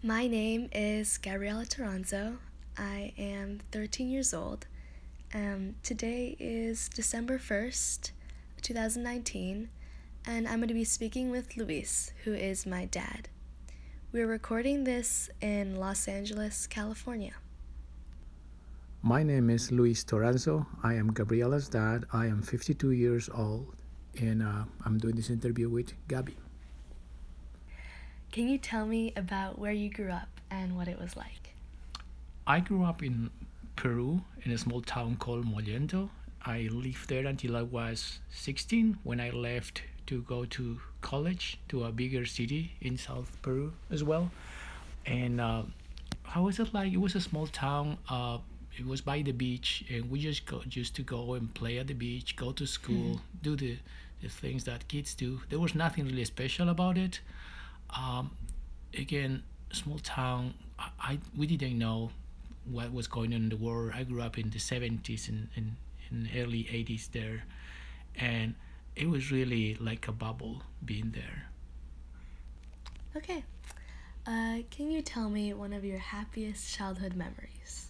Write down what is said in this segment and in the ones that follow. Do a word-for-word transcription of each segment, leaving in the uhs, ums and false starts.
My name is Gabriela Toronzo. I am thirteen years old. Um, today is December first, twenty nineteen, and I'm going to be speaking with Luis, who is my dad. We're recording this in Los Angeles, California. My name is Luis Toranzo. I am Gabriela's dad. I am fifty-two years old, and uh, I'm doing this interview with Gabby. Can you tell me about where you grew up and what it was like? I grew up in Peru in a small town called Mollendo. I lived there until I was sixteen when I left to go to college to a bigger city in South Peru as well. And uh, how was it like? It was a small town. Uh, it was by the beach, and we just go, used to go and play at the beach, go to school, do the, the things that kids do. There was nothing really special about it. Um, again, small town. I, I we didn't know what was going on in the world. I grew up in the seventies and, and, and early eighties there, and it was really like a bubble being there. Okay. Uh, can you tell me one of your happiest childhood memories?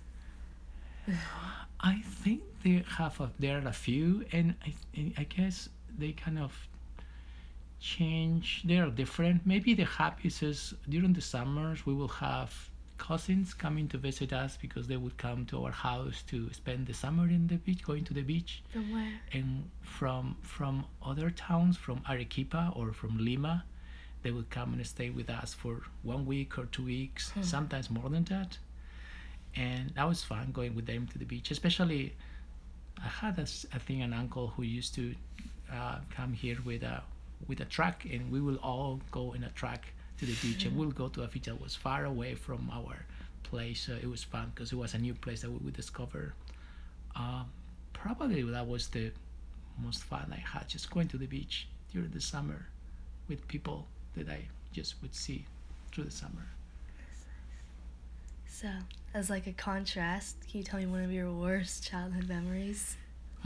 I think they have a, there are a few, and I I guess they kind of change. They are different. Maybe the happiest is during the summers we will have cousins coming to visit us because they would come to our house to spend the summer in the beach, going to the beach. From where? And from from other towns, from Arequipa or from Lima, they would come and stay with us for one week or two weeks, Hmm. sometimes more than that. And that was fun going with them to the beach. Especially, I had a, s- I think an uncle who used to uh, come here with a with a truck, and we will all go in a truck to the beach, and we'll go to a beach that was far away from our place. So it was fun because it was a new place that we would discover. Um, Probably that was the most fun I had, just going to the beach during the summer with people that I just would see through the summer. So, as like a contrast, can you tell me one of your worst childhood memories?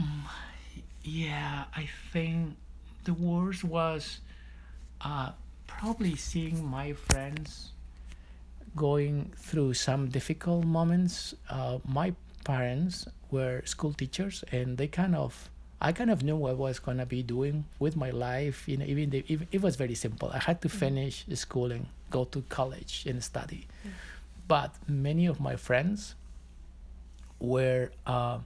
Yeah, I think the worst was uh, probably seeing my friends going through some difficult moments. Uh, my parents were school teachers, and they kind of, I kind of knew what I was gonna be doing with my life. You know, even the, even, it was very simple. I had to finish the school and go to college and study. But many of my friends were uh,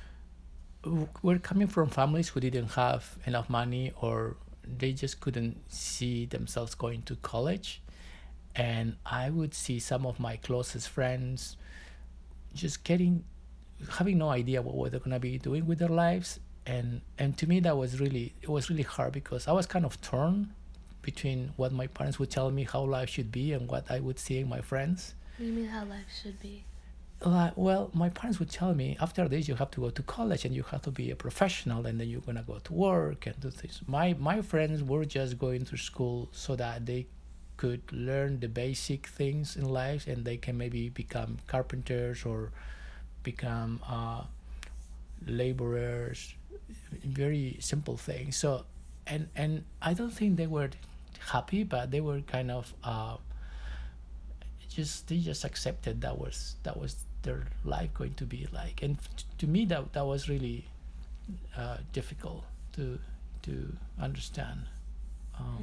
w- were coming from families who didn't have enough money, or they just couldn't see themselves going to college. And I would see some of my closest friends just getting having no idea what they're gonna be doing with their lives. And and to me that was really it was really hard because I was kind of torn between what my parents would tell me how life should be and what I would see in my friends. What do you mean how life should be? Like, well, my parents would tell me after this you have to go to college and you have to be a professional, and then you're gonna go to work and do things. My my friends were just going to school so that they could learn the basic things in life, and they can maybe become carpenters or become uh, laborers, very simple things. So, and and I don't think they were happy, but they were kind of uh, just they just accepted that was that was their life going to be like. And t- to me that that was really uh, difficult to to understand. Um,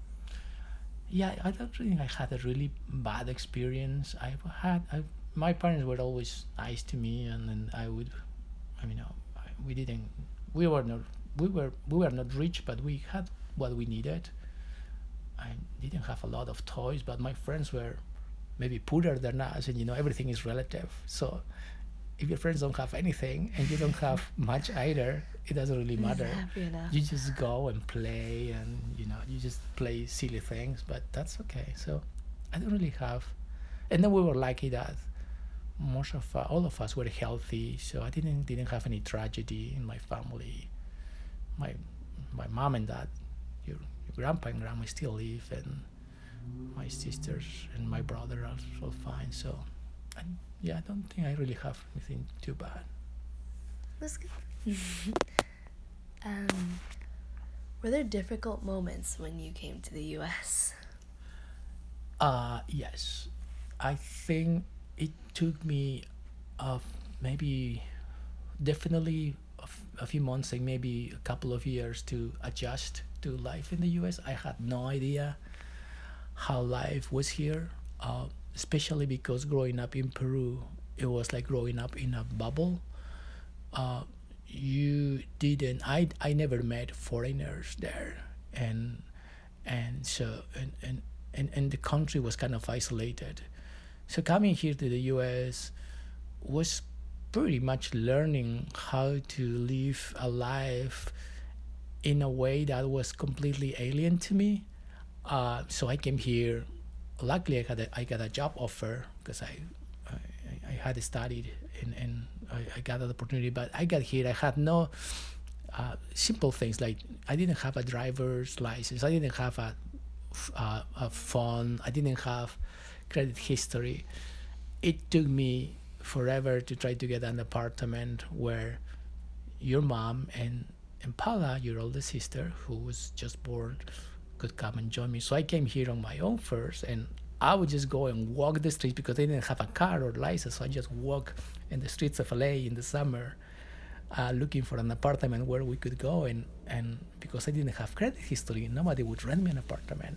yeah, I don't think I had a really bad experience. I had I, my parents were always nice to me, and then I would, I mean, uh, I, we didn't, we were not, we were we were not rich, but we had what we needed. I didn't have a lot of toys, but my friends were maybe poorer than us, and you know everything is relative. So if your friends don't have anything and you don't have much either, it doesn't really Is matter. happy enough. You just go and play, and you know you just play silly things, but that's okay. So I don't really have, and then we were lucky that most of uh, all of us were healthy, so I didn't didn't have any tragedy in my family. My my mom and dad, your, your grandpa and grandma still live, and my sisters and my brother are all fine. So, and yeah, I don't think I really have anything too bad. That's good. um, were there difficult moments when you came to the U S? Uh, yes. I think it took me uh, maybe definitely a, f- a few months and maybe a couple of years to adjust to life in the U S. I had no idea how life was here, uh, especially because growing up in Peru, it was like growing up in a bubble. Uh, you didn't. I I never met foreigners there, and and so and and and, and the country was kind of isolated. So coming here to the U S was pretty much learning how to live a life in a way that was completely alien to me. Uh, so I came here. Luckily, I got a, I got a job offer because I, I I had studied and, and I, I got that opportunity. But I got here. I had no uh, simple things like I didn't have a driver's license. I didn't have a, a, a phone. I didn't have credit history. It took me forever to try to get an apartment where your mom and and Paula, your older sister, who was just born, could come and join me. So I came here on my own first, and I would just go and walk the streets because I didn't have a car or license. So I just walk in the streets of L A in the summer, uh, looking for an apartment where we could go. And, and because I didn't have credit history, nobody would rent me an apartment.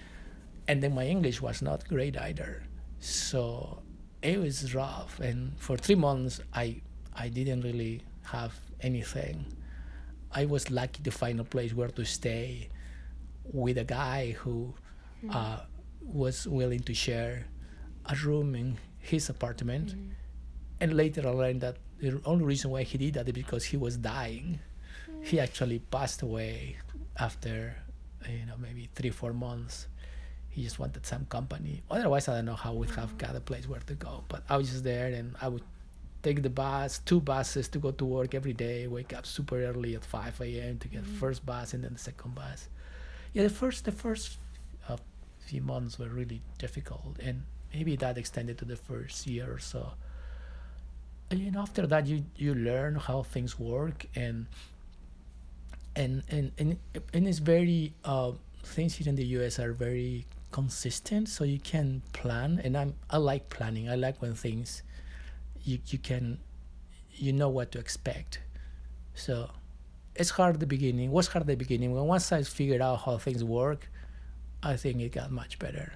And then my English was not great either. So it was rough. And for three months, I, I didn't really have anything. I was lucky to find a place where to stay with a guy who uh, was willing to share a room in his apartment. Mm-hmm. And later I learned that the only reason why he did that is because he was dying. Mm-hmm. He actually passed away after, you know, maybe three, four months. He just wanted some company. Otherwise, I don't know how we'd have got a place where to go. But I was just there, and I would take the bus, two buses to go to work every day, wake up super early at five a.m. to get mm-hmm. first bus and then the second bus. Yeah, the first the first uh, few months were really difficult, and maybe that extended to the first year or so. And after that, you you learn how things work, and and and and, and it's very uh, things here in the U S are very consistent, so you can plan. And I'm I like planning. I like when things you you can you know what to expect. So it's hard at the beginning. It was hard at the beginning. When once I figured out how things work, I think it got much better.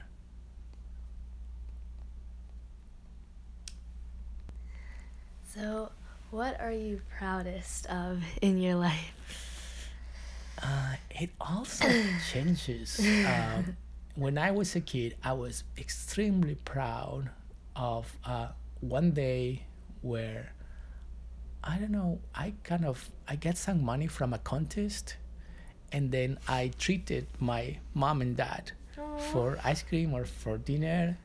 So, what are you proudest of in your life? Uh, it also changes. Um, when I was a kid, I was extremely proud of uh, one day where I don't know, I kind of, I get some money from a contest, and then I treated my mom and dad Aww. For ice cream or for dinner.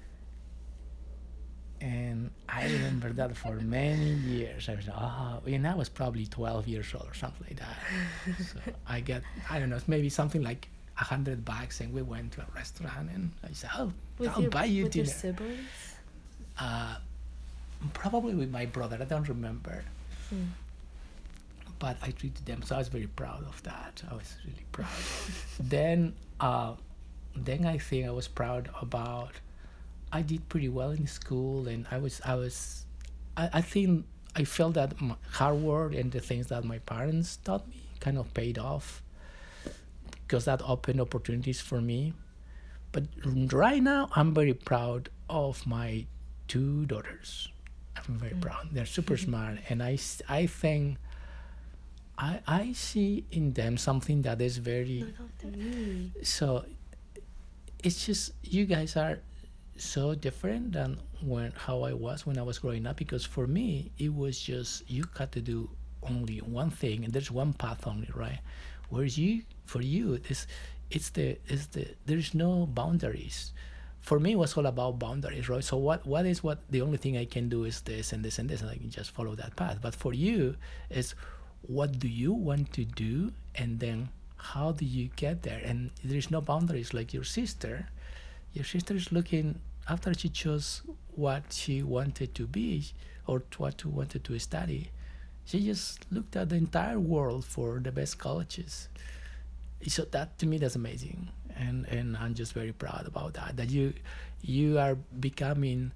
And I remember that for many years. I was, oh, and I was probably twelve years old or something like that. So I get, I don't know, maybe something like a hundred bucks, and we went to a restaurant, and I said, oh, with I'll your, buy you with dinner. With your siblings? Uh, probably with my brother. I don't remember. Hmm. But I treated them, so I was very proud of that. I was really proud. then, uh, then I think I was proud about. I did pretty well in school, and I was, I was, I, I think I felt that my hard work and the things that my parents taught me kind of paid off, because that opened opportunities for me. But right now, I'm very proud of my two daughters. I'm very mm. proud. They're super smart, and I, I think I I see in them something that is very. So it's just you guys are so different than when how I was when I was growing up, because for me it was just you got to do only one thing, and there's one path only, right? Whereas you for you this it's the it's the there's no boundaries. For me, it was all about boundaries, right? So what what is what the only thing I can do is this and this and this, and I can just follow that path. But for you, it's what do you want to do, and then how do you get there? And there's no boundaries. Like your sister, your sister is looking after she chose what she wanted to be or what she wanted to study. She just looked at the entire world for the best colleges. So that to me, that's amazing, and and I'm just very proud about that. That you, You are becoming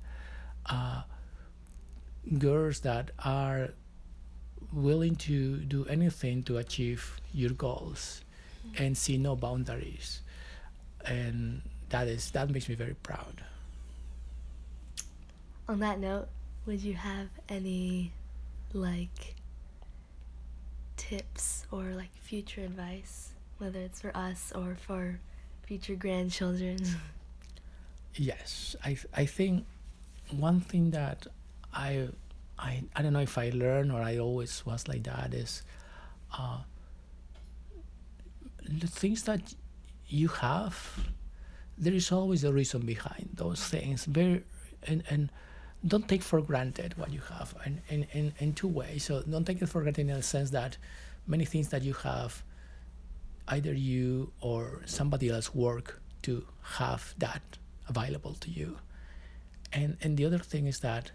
girls that are willing to do anything to achieve your goals and see no boundaries. And that is that makes me very proud. On that note, would you have any like tips or like future advice, whether it's for us or for future grandchildren? Yes, I I think one thing that I I I don't know if I learned or I always was like that is the things that you have. There is always a reason behind those things. Very and and don't take for granted what you have in, in, in, in two ways. So don't take it for granted in the sense that many things that you have, either you or somebody else work to have that available to you. And and the other thing is that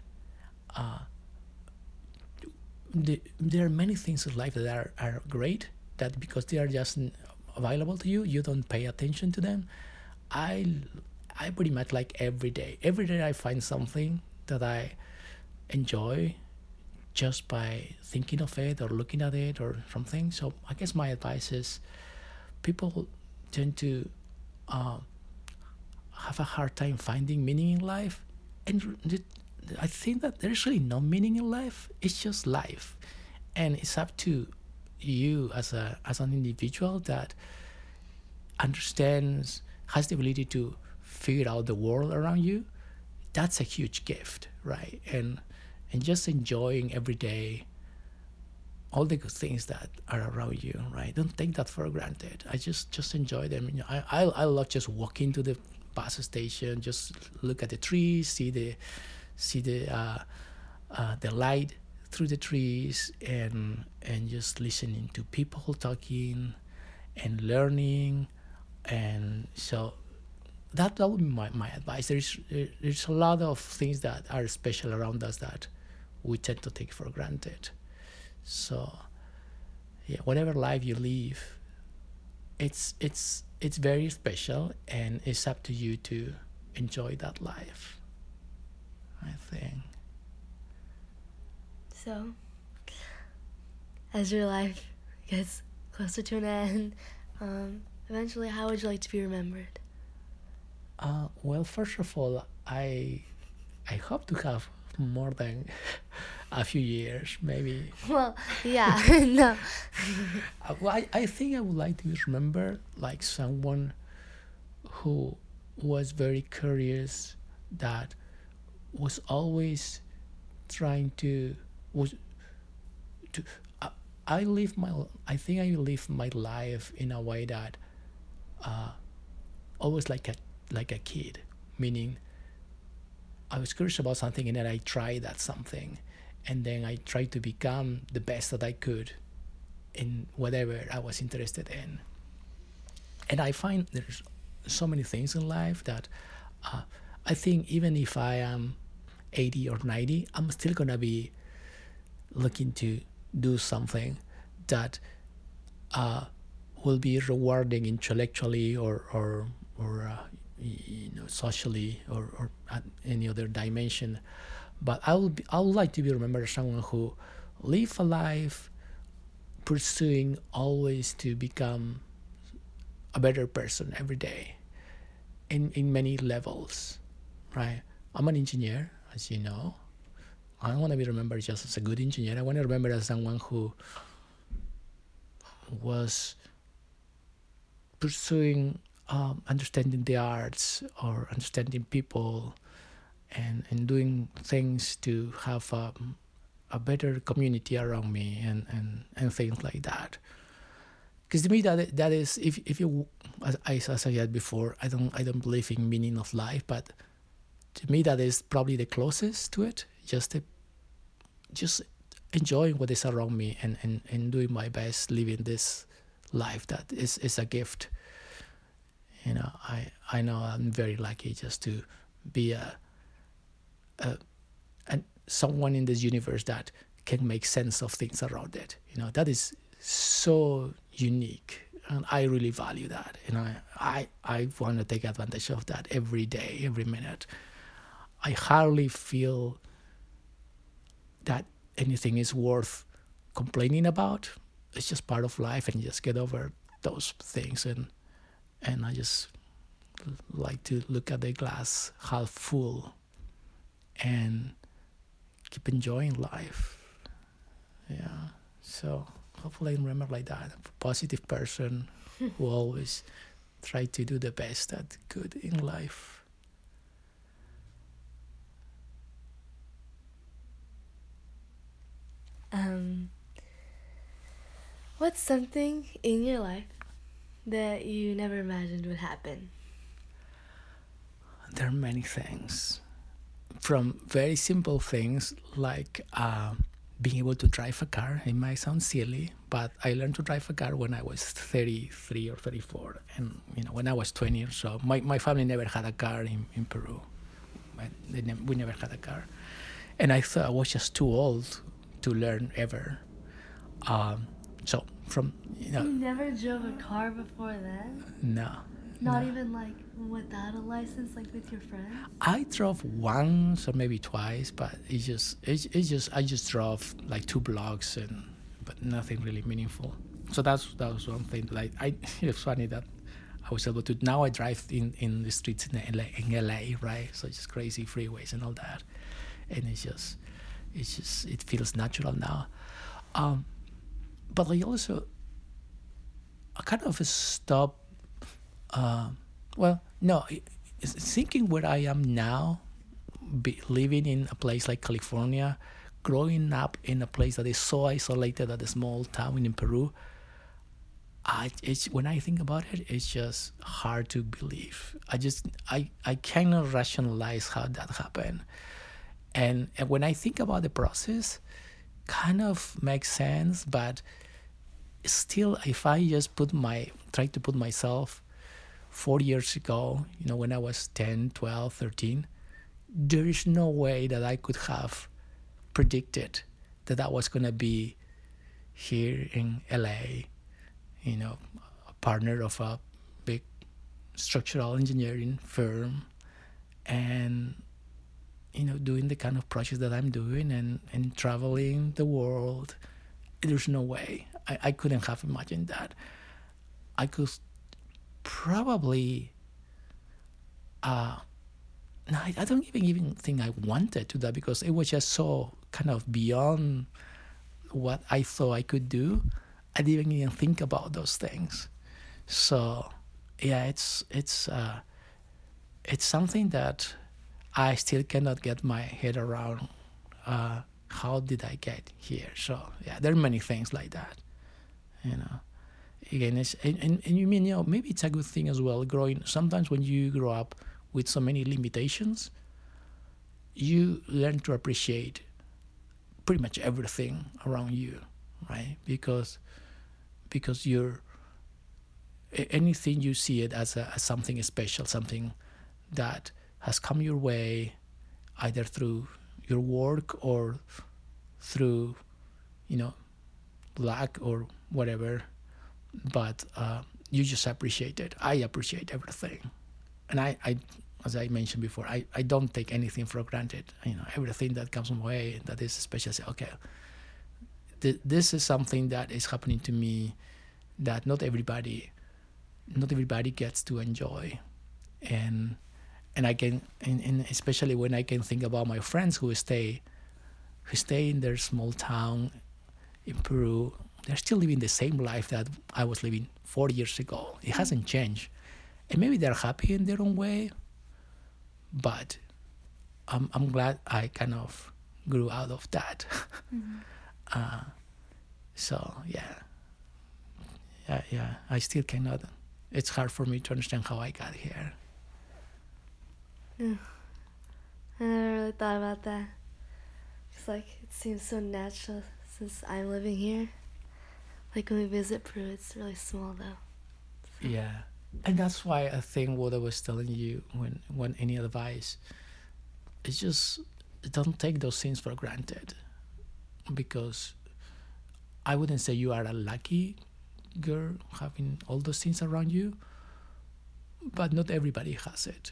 the, there are many things in life that are, are great, that because they are just available to you, you don't pay attention to them. I I pretty much like every day. Every day I find something that I enjoy just by thinking of it or looking at it or something. So I guess my advice is people tend to uh, have a hard time finding meaning in life. And I think that there's really no meaning in life. It's just life. And it's up to you as a as an individual that understands, has the ability to figure out the world around you. That's a huge gift, right? And and just enjoying every day all the good things that are around you, right? Don't take that for granted. I just just enjoy them. You know, I I, I love just walking to the bus station, just look at the trees, see the see the uh, uh, the light through the trees, and and just listening to people talking and learning. And so that that would be my, my advice. There's there's a lot of things that are special around us that we tend to take for granted. So yeah, whatever life you live, it's it's it's very special, and it's up to you to enjoy that life, I think. So, as your life gets closer to an end, um, eventually, how would you like to be remembered? Uh, well, first of all, I I hope to have more than a few years, maybe. Well, yeah, no. Uh, well, I, I think I would like to be remembered like someone who was very curious, that was always trying to was to. Uh, I live my I think I live my life in a way that always like a like a kid, meaning I was curious about something and then I tried that something, and then I tried to become the best that I could in whatever I was interested in. And I find there's so many things in life that uh, I think even if I am eighty or ninety, I'm still gonna be looking to do something that uh, will be rewarding intellectually or or or uh, you know, socially, or, or at any other dimension. But I would be, I would like to be remembered as someone who live a life pursuing always to become a better person every day in, in many levels, right? I'm an engineer, as you know. I don't want to be remembered just as a good engineer. I want to remember as someone who was pursuing um, understanding the arts or understanding people, and, and doing things to have um, a better community around me, and, and, and things like that. Because to me, that that is, if if you, as I as I said before, I don't I don't believe in meaning of life, but to me that is probably the closest to it. Just the, just enjoying what is around me, and, and, and doing my best living this life that is, is a gift. You know, I, I know I'm very lucky just to be a, a, a someone in this universe that can make sense of things around it. You know, that is so unique. and I really value that, and I I, I want to take advantage of that every day, every minute. I hardly feel that anything is worth complaining about. It's just part of life, and you just get over those things, and and I just like to look at the glass half full and keep enjoying life. Yeah. So hopefully I remember like that. A positive person who always try to do the best that good in life. Um, what's something in your life that you never imagined would happen? There are many things. From very simple things like uh, being able to drive a car. It might sound silly, but I learned to drive a car when I was thirty-three or thirty-four. And, you know, when I was twenty or so, my, my family never had a car in, in Peru. They ne- we never had a car. And I thought I was just too old to learn ever. Um, so from, you know. You never drove a car before then? No. Not no. even like without a license, like with your friends? I drove once or maybe twice, but it's just it's, it's just I just drove like two blocks and but nothing really meaningful. So that's that was one thing. Like I, it's funny that I was able to. Now I drive in, in the streets in L A, in L A, right? So it's just crazy freeways and all that, and it's just it's just it feels natural now. Um, but I also I kind of stop. Uh, well, no, thinking where I am now, be, living in a place like California, growing up in a place that is so isolated at a small town in Peru, I, it's, when I think about it, it's just hard to believe. I just, I, I cannot rationalize how that happened. And, and when I think about the process, kind of makes sense, but still, if I just put my, try to put myself four years ago, you know, when I was ten, twelve, thirteen, there is no way that I could have predicted that I was going to be here in L A, you know, a partner of a big structural engineering firm and, you know, doing the kind of projects that I'm doing and, and traveling the world. There's no way. I, I couldn't have imagined that. I could probably uh no, I, I don't even even think I wanted to that because it was just so kind of beyond what I thought I could do. I didn't even think about those things. So yeah, it's it's uh it's something that I still cannot get my head around. Uh how did I get here? So yeah, there are many things like that, you know. Again, it's, and, and, and you mean, you know, maybe it's a good thing as well, growing, sometimes when you grow up with so many limitations, you learn to appreciate pretty much everything around you, right? Because because you're, anything you see it as, a, as something special, something that has come your way, either through your work or through, you know, luck or whatever. But uh, you just appreciate it. I appreciate everything. And I, I as I mentioned before, I, I don't take anything for granted. You know, everything that comes my way that is special, I say, okay, th- this is something that is happening to me that not everybody, not everybody gets to enjoy. And and I can, and, and especially when I can think about my friends who stay, who stay in their small town in Peru, they're still living the same life that I was living four years ago. It hasn't changed. And maybe they're happy in their own way, but I'm, I'm glad I kind of grew out of that. Mm-hmm. uh, so, yeah. Yeah, yeah. I still cannot, it's hard for me to understand how I got here. Yeah. I never really thought about that. It's like, it seems so natural since I'm living here. Like when we visit Peru, it's really small though. So. Yeah, and that's why I think what I was telling you when, when any advice, it's just don't take those things for granted, because I wouldn't say you are lucky, girl, having all those things around you, but not everybody has it.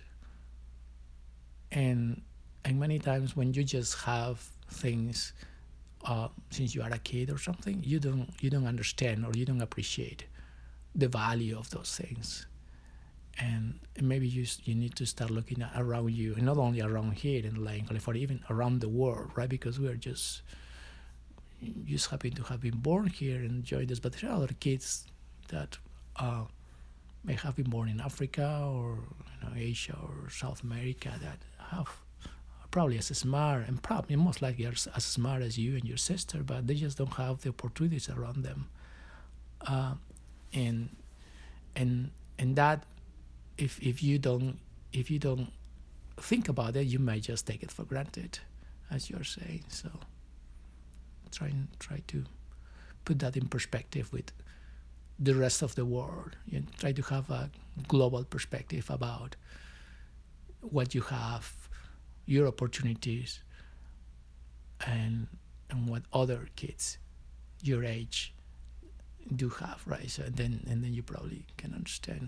And and many times when you just have things uh, since you are a kid or something, you don't you don't understand or you don't appreciate the value of those things. And maybe you you need to start looking at around you, and not only around here in like California, even around the world, right? Because we are just just happy to have been born here and enjoy this. But there are other kids that uh, may have been born in Africa or you know, Asia or South America that have probably as smart and probably most likely as, as smart as you and your sister, but they just don't have the opportunities around them. Uh, and and and that if if you don't if you don't think about it, you might just take it for granted, as you're saying. So try and try to put that in perspective with the rest of the world. You try to have a global perspective about what you have, your opportunities, and and what other kids your age do have, right? So then and then you probably can understand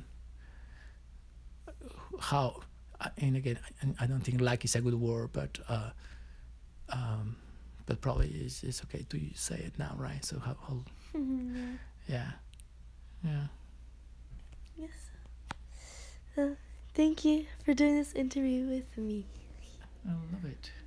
how. And again, I, I don't think "like" is a good word, but uh, um, but probably it's, it's okay to say it now, right? So how, how Mm-hmm. yeah, yeah. Yes. So, thank you for doing this interview with me. I love it.